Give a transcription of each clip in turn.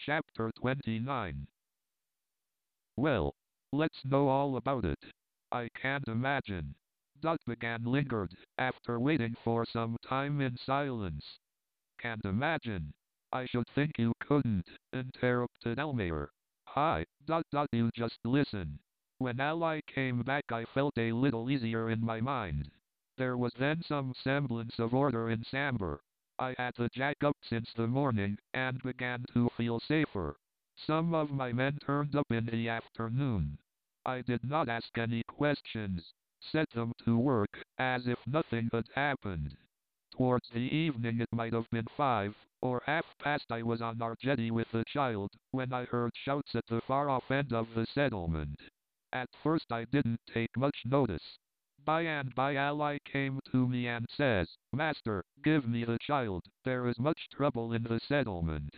Chapter 29. Well, let's know all about it. I can't imagine. Dot began lingered, after waiting for some time in silence. Can't imagine. I should think you couldn't, interrupted Elmer. Hi, you just listen. When Ally came back I felt a little easier in my mind. There was then some semblance of order in Samber. I had the jack up since the morning, and began to feel safer. Some of my men turned up in the afternoon. I did not ask any questions, set them to work, as if nothing had happened. Towards the evening, it might have been 5 or 1/2 past, I was on our jetty with the child, when I heard shouts at the far-off end of the settlement. At first I didn't take much notice. By and by Ally came to me and says, "Master, give me the child, there is much trouble in the settlement."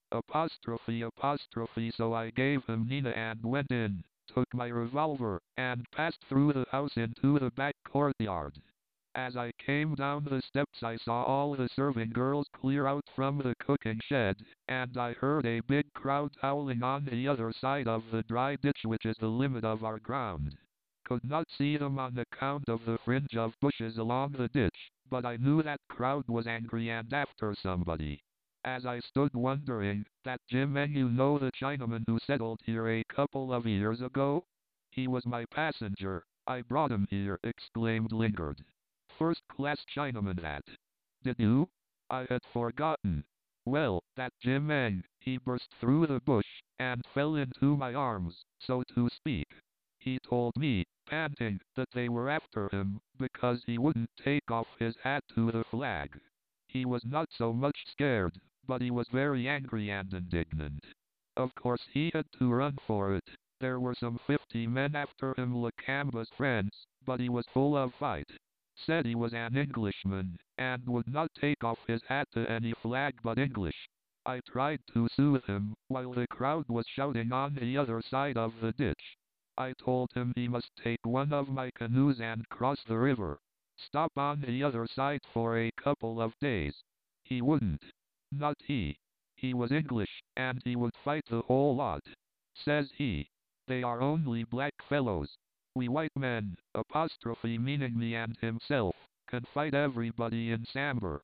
So I gave him Nina and went in, took my revolver, and passed through the house into the back courtyard. As I came down the steps I saw all the serving girls clear out from the cooking shed, and I heard a big crowd howling on the other side of the dry ditch, which is the limit of our ground. Could not see them on account of the fringe of bushes along the ditch, but I knew that crowd was angry and after somebody. As I stood wondering, that Jim, and you know the Chinaman who settled here a couple of years ago? He was my passenger. I brought him here, exclaimed Lingard. First-class Chinaman that. Did you? I had forgotten. Well, that Jim Eng, he burst through the bush, and fell into my arms, so to speak. He told me, panting, that they were after him, because he wouldn't take off his hat to the flag. He was not so much scared, but he was very angry and indignant. Of course he had to run for it. There were some 50 men after him, Lakamba's friends, but he was full of fight. Said he was an Englishman, and would not take off his hat to any flag but English. I tried to soothe him, while the crowd was shouting on the other side of the ditch. I told him he must take one of my canoes and cross the river. Stop on the other side for a couple of days. He wouldn't. Not he. He was English, and he would fight the whole lot. Says he. They are only black fellows. We white men, meaning me and himself, can fight everybody in Samber.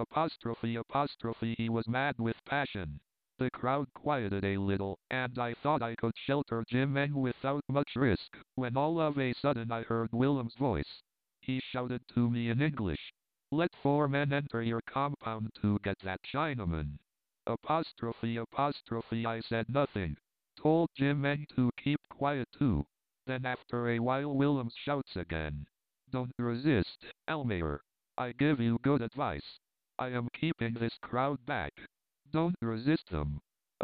He was mad with passion. The crowd quieted a little, and I thought I could shelter Jim Eng without much risk, when all of a sudden I heard Willem's voice. He shouted to me in English. "Let 4 men enter your compound to get that Chinaman." I said nothing. Told Jim Eng to keep quiet too. Then after a while Willems shouts again. "Don't resist, Elmer. I give you good advice. I am keeping this crowd back. Don't resist them."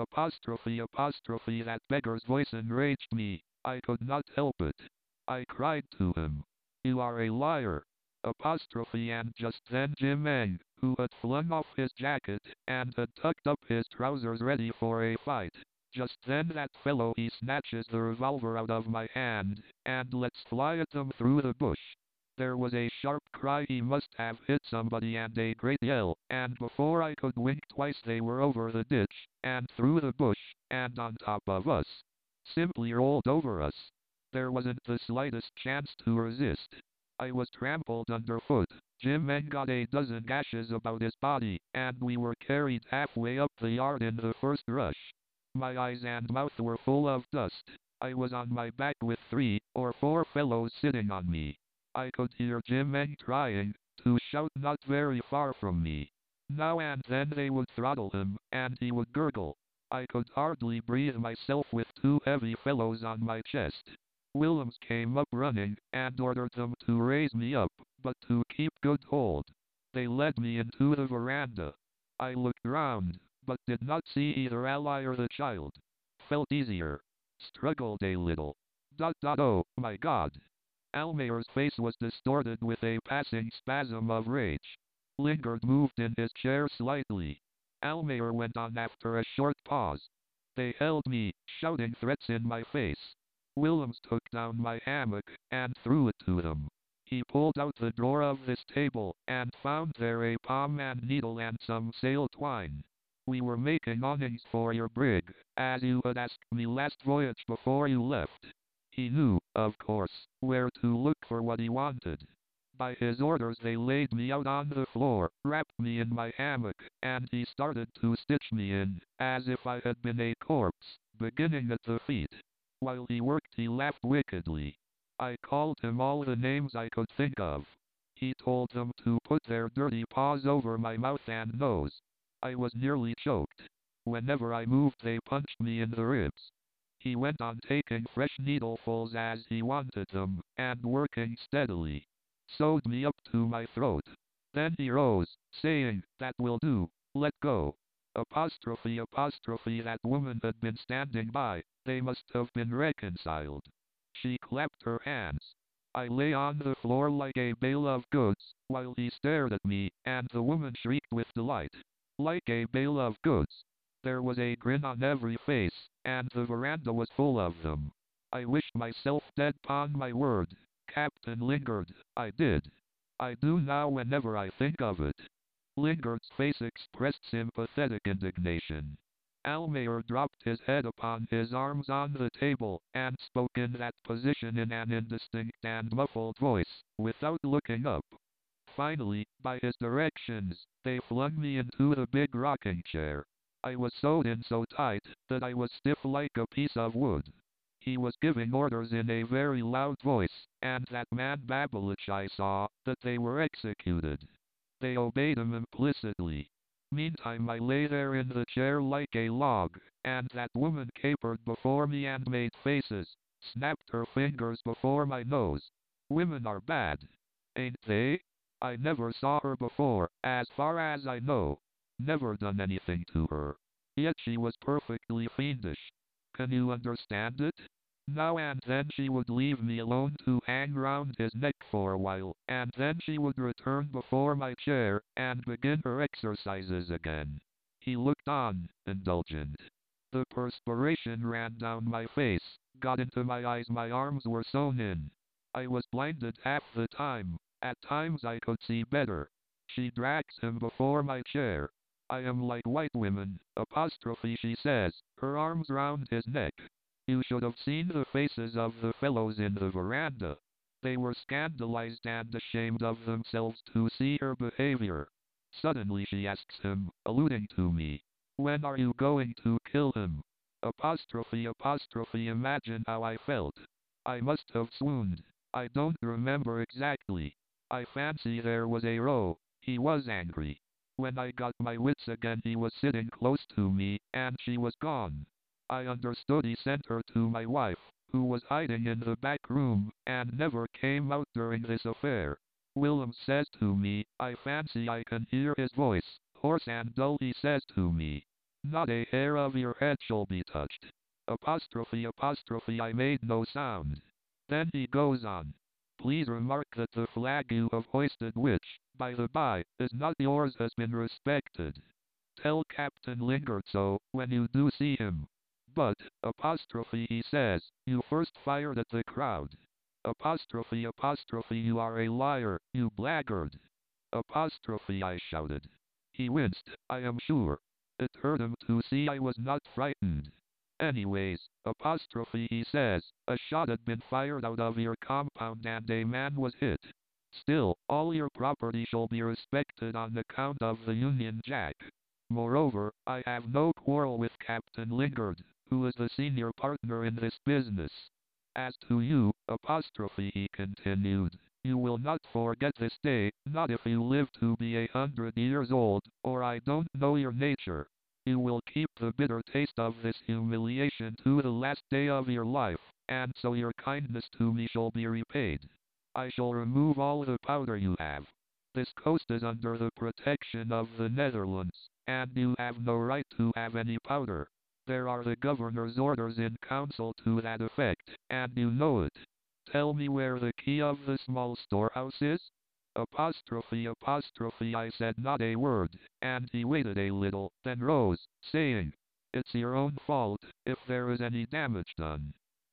That beggar's voice enraged me. I could not help it. I cried to him. "You are a liar." And just then Jim Eng, who had flung off his jacket, and had tucked up his trousers ready for a fight. Just then that fellow he snatches the revolver out of my hand, and lets fly at them through the bush. There was a sharp cry, he must have hit somebody, and a great yell, and before I could wink twice they were over the ditch, and through the bush, and on top of us. Simply rolled over us. There wasn't the slightest chance to resist. I was trampled underfoot. Jim Eng got a dozen gashes about his body, and we were carried halfway up the yard in the first rush. My eyes and mouth were full of dust. I was on my back with 3 or 4 fellows sitting on me. I could hear Jim Eng trying to shout not very far from me. Now and then they would throttle him, and he would gurgle. I could hardly breathe myself with 2 heavy fellows on my chest. Willems came up running, and ordered them to raise me up, but to keep good hold. They led me into the veranda. I looked round, but did not see either Ally or the child. Felt easier. Struggled a little. Oh, my God. Almayer's face was distorted with a passing spasm of rage. Lingard moved in his chair slightly. Almayer went on after a short pause. They held me, shouting threats in my face. Willems took down my hammock, and threw it to them. He pulled out the drawer of this table, and found there a palm and needle and some sail twine. We were making awnings for your brig, as you had asked me last voyage before you left. He knew, of course, where to look for what he wanted. By his orders they laid me out on the floor, wrapped me in my hammock, and he started to stitch me in, as if I had been a corpse, beginning at the feet. While he worked he laughed wickedly. I called him all the names I could think of. He told them to put their dirty paws over my mouth and nose. I was nearly choked. Whenever I moved they punched me in the ribs. He went on taking fresh needlefuls as he wanted them, and working steadily. Sewed me up to my throat. Then he rose, saying, "That will do, let go." That woman had been standing by, they must have been reconciled. She clapped her hands. I lay on the floor like a bale of goods, while he stared at me, and the woman shrieked with delight. Like a bale of goods. There was a grin on every face, and the veranda was full of them. I wished myself dead 'pon my word. Captain Lingard, I did. I do now whenever I think of it. Lingard's face expressed sympathetic indignation. Almayer dropped his head upon his arms on the table, and spoke in that position in an indistinct and muffled voice, without looking up. Finally, by his directions, they flung me into the big rocking chair. I was sewed in so tight that I was stiff like a piece of wood. He was giving orders in a very loud voice, and that man Babelich I saw that they were executed. They obeyed him implicitly. Meantime I lay there in the chair like a log, and that woman capered before me and made faces, snapped her fingers before my nose. Women are bad. Ain't they? I never saw her before, as far as I know. Never done anything to her. Yet she was perfectly fiendish. Can you understand it? Now and then she would leave me alone to hang round his neck for a while, and then she would return before my chair, and begin her exercises again. He looked on, indulgent. The perspiration ran down my face, got into my eyes, my arms were sewn in. I was blinded half the time. At times I could see better. She drags him before my chair. I am like white women, she says, her arms round his neck. You should have seen the faces of the fellows in the veranda. They were scandalized and ashamed of themselves to see her behavior. Suddenly she asks him, alluding to me, "When are you going to kill him?" Imagine how I felt. I must have swooned. I don't remember exactly. I fancy there was a row. He was angry. When I got my wits again he was sitting close to me, and she was gone. I understood he sent her to my wife, who was hiding in the back room, and never came out during this affair. Willem says to me, I fancy I can hear his voice, hoarse and dull he says to me, "Not a hair of your head shall be touched." I made no sound. Then he goes on. Please remark that the flag you have hoisted, which, by the by, is not yours, has been respected. Tell Captain Lingard so, when you do see him. But, he says, you first fired at the crowd. You are a liar, you blackguard. I shouted. He winced, I am sure. It hurt him to see I was not frightened. Anyways, he says, a shot had been fired out of your compound and a man was hit. Still, all your property shall be respected on account of the Union Jack. Moreover, I have no quarrel with Captain Lingard, who is the senior partner in this business. As to you, he continued, you will not forget this day, not if you live to be 100 years old, or I don't know your nature. You will keep the bitter taste of this humiliation to the last day of your life, and so your kindness to me shall be repaid. I shall remove all the powder you have. This coast is under the protection of the Netherlands, and you have no right to have any powder. There are the governor's orders in council to that effect, and you know it. Tell me where the key of the small storehouse is? I said not a word, and he waited a little, then rose, saying, it's your own fault, if there is any damage done.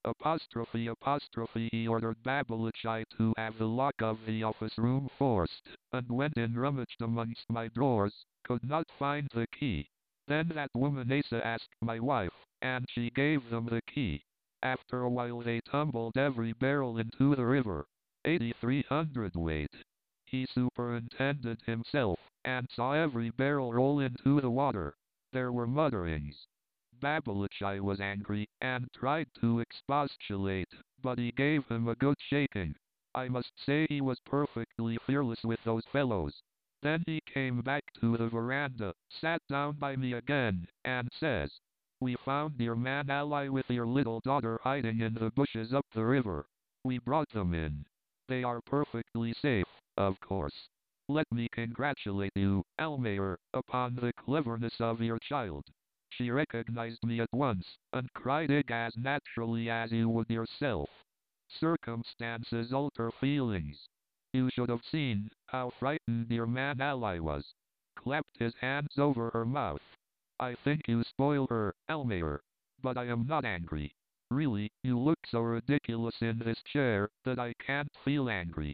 He ordered Babelich to have the lock of the office room forced, and went in, rummaged amongst my drawers, could not find the key. Then that woman Asa asked my wife, and she gave them the key. After a while they tumbled every barrel into the river. 8,300 weight. He superintended himself, and saw every barrel roll into the water. There were mutterings. Babalachai was angry, and tried to expostulate, but he gave him a good shaking. I must say he was perfectly fearless with those fellows. Then he came back to the veranda, sat down by me again, and says, "We found your man ally with your little daughter hiding in the bushes up the river. We brought them in. They are perfectly safe, of course. Let me congratulate you, Almayer, upon the cleverness of your child. She recognized me at once, and cried as naturally as you would yourself. Circumstances alter feelings. You should have seen how frightened your man ally was. Clapped his hands over her mouth. I think you spoil her, Almayer. But I am not angry. Really, you look so ridiculous in this chair that I can't feel angry.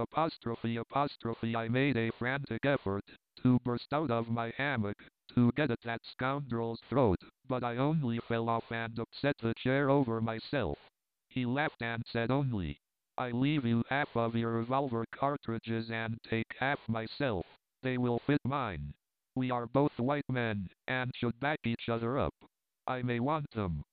I made a frantic effort to burst out of my hammock to get at that scoundrel's throat, but I only fell off and upset the chair over myself. He laughed and said only, I leave you half of your revolver cartridges and take half myself. They will fit mine. We are both white men, and should back each other up. I may want them.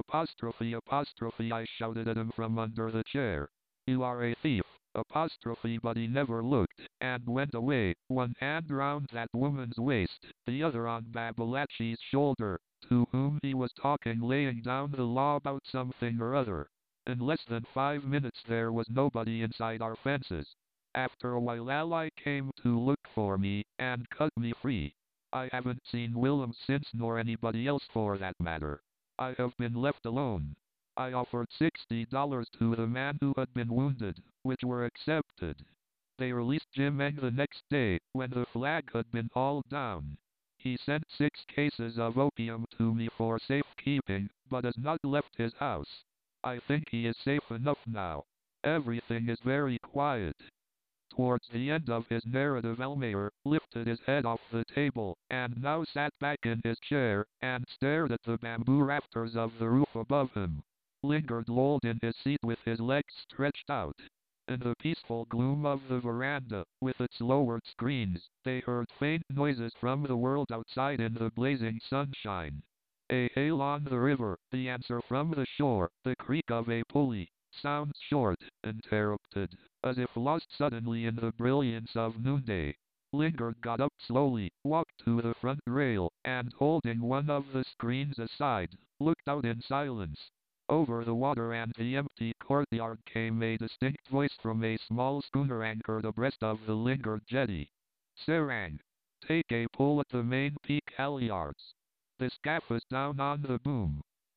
I shouted at him from under the chair. You are a thief. But he never looked, and went away, one hand round that woman's waist, the other on Babalachi's shoulder, to whom he was talking, laying down the law about something or other. In less than 5 minutes there was nobody inside our fences. After a while Ally came to look for me, and cut me free. I haven't seen Willem since, nor anybody else for that matter. I have been left alone. I offered $60 to the man who had been wounded, which were accepted. They released Jim Eng the next day, when the flag had been hauled down. He sent 6 cases of opium to me for safekeeping, but has not left his house. I think he is safe enough now. Everything is very quiet. Towards the end of his narrative Almayer lifted his head off the table, and now sat back in his chair, and stared at the bamboo rafters of the roof above him. Lingard lolled in his seat with his legs stretched out. In the peaceful gloom of the veranda, with its lowered screens, they heard faint noises from the world outside in the blazing sunshine. A hail on the river, the answer from the shore, the creak of a pulley. Sounds short, interrupted, as if lost suddenly in the brilliance of noonday. Lingard got up slowly, walked to the front rail, and holding one of the screens aside, looked out in silence. Over the water and the empty courtyard came a distinct voice from a small schooner anchored abreast of the Lingard jetty. Serang! Take a pull at the main peak halyards. The scaff is down on the boom.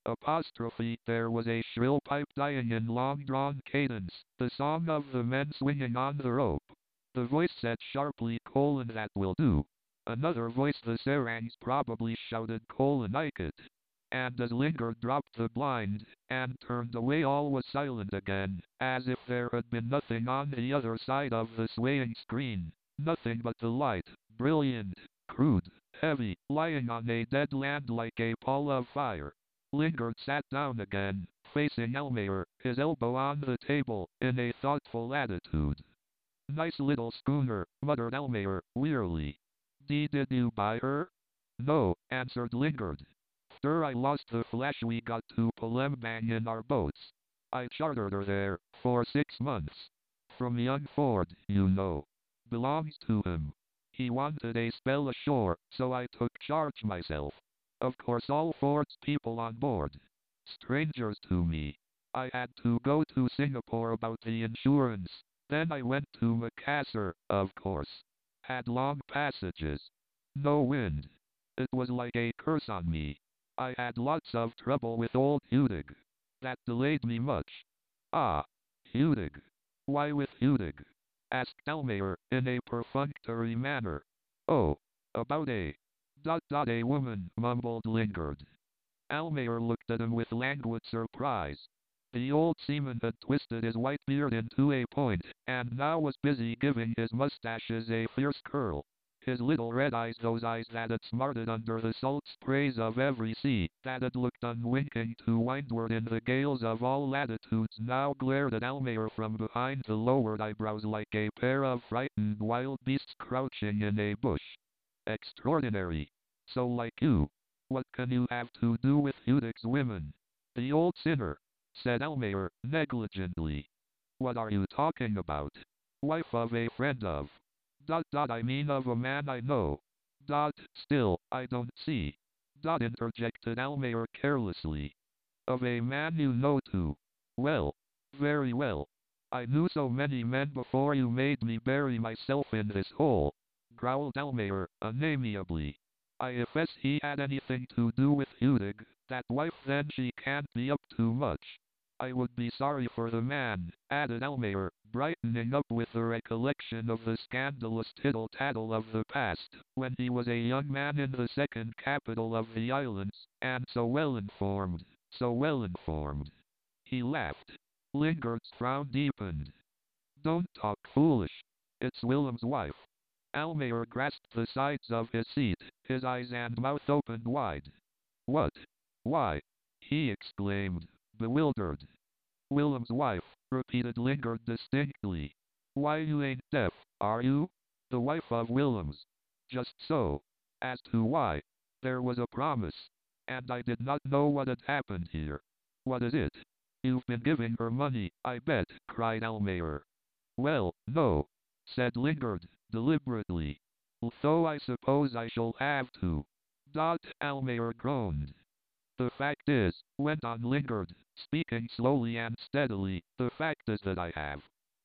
There was a shrill pipe dying in long-drawn cadence, the song of the men swinging on the rope. The voice said sharply, that will do. Another voice, the Sarangs, probably shouted, Ike it. And as Lingard dropped the blind, and turned away, all was silent again, as if there had been nothing on the other side of the swaying screen. Nothing but the light, brilliant, crude, heavy, lying on a dead land like a pall of fire. Lingard sat down again, facing Almayer, his elbow on the table, in a thoughtful attitude. Nice little schooner, muttered Almayer, wearily. Did you buy her? No, answered Lingard. After I lost the Flash we got to Palembang in our boats. I chartered her there, for 6 months. From young Ford, you know. Belongs to him. He wanted a spell ashore, so I took charge myself. Of course all Ford's people on board. Strangers to me. I had to go to Singapore about the insurance. Then I went to Makassar, of course. Had long passages. No wind. It was like a curse on me. I had lots of trouble with old Hudig. That delayed me much. Ah, Hudig. Why with Hudig? Asked Almayer, in a perfunctory manner. Oh, about a woman, mumbled Lingard. Almayer looked at him with languid surprise. The old seaman had twisted his white beard into a point, and now was busy giving his mustaches a fierce curl. His little red eyes, those eyes that had smarted under the salt sprays of every sea, that had looked unwinking to windward in the gales of all latitudes, now glared at Almayer from behind the lowered eyebrows like a pair of frightened wild beasts crouching in a bush. Extraordinary. So like you. What can you have to do with Udick's women? The old sinner, said Almayer, negligently. What are you talking about? Wife of a friend of. I mean of a man I know. Still, I don't see. Interjected Almayer carelessly. Of a man you know too. Well, very well. I knew so many men before you made me bury myself in this hole, growled Almayer, unamiably. If he had anything to do with Udig, that wife, then she can't be up to much. I would be sorry for the man, added Almayer, brightening up with the recollection of the scandalous tittle-tattle of the past, when he was a young man in the second capital of the islands, and so well informed, so well informed. He laughed. Lingard's frown deepened. Don't talk foolish. It's Willem's wife. Almayer grasped the sides of his seat, his eyes and mouth opened wide. What? Why? He exclaimed, bewildered. Willem's wife, repeated Lingard distinctly. Why, you ain't deaf, are you? The wife of Willems. Just so. As to why, there was a promise, and I did not know what had happened here. What is it? You've been giving her money, I bet, cried Almayer. Well, no, said Lingard, deliberately. Though I suppose I shall have to. Almayer groaned. The fact is, went on Lingard, speaking slowly and steadily, the fact is that I have.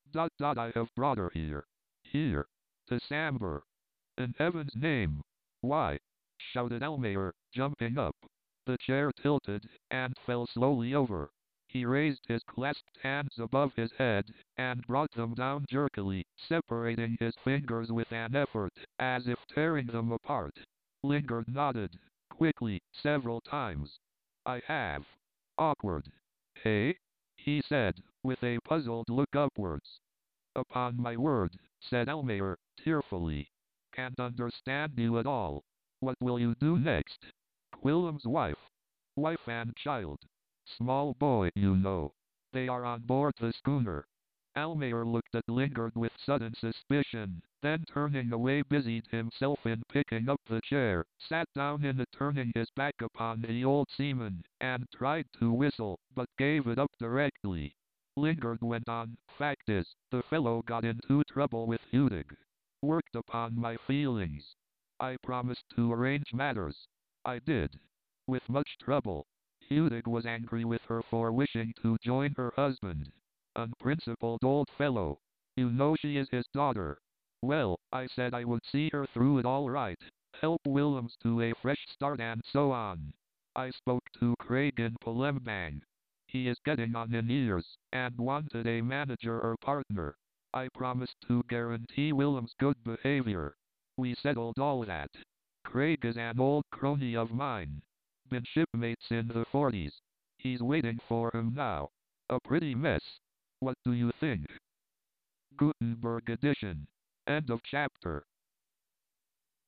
I have brought her here. Here. To Sambor. In heaven's name. Why? Shouted Almayer, jumping up. The chair tilted, and fell slowly over. He raised his clasped hands above his head, and brought them down jerkily, separating his fingers with an effort, as if tearing them apart. Lingard nodded, quickly, several times. I have. Awkward. Hey? He said, with a puzzled look upwards. Upon my word, said Almayer, tearfully. Can't understand you at all. What will you do next? Willem's wife. Wife and child. Small boy, you know. They are on board the schooner. Almayer looked at Lingard with sudden suspicion, then turning away busied himself in picking up the chair, sat down in it turning his back upon the old seaman, and tried to whistle, but gave it up directly. Lingard went on, fact is, the fellow got into trouble with Udig. Worked upon my feelings. I promised to arrange matters. I did. With much trouble. Udig was angry with her for wishing to join her husband. Unprincipled old fellow. You know she is his daughter. Well, I said I would see her through it all right, help Willems to a fresh start and so on. I spoke to Craig in Palembang. He is getting on in years, and wanted a manager or partner. I promised to guarantee Willems good behavior. We settled all that. Craig is an old crony of mine. Been shipmates in the 40s. He's waiting for him now. A pretty mess. What do you think? Gutenberg edition. End of chapter.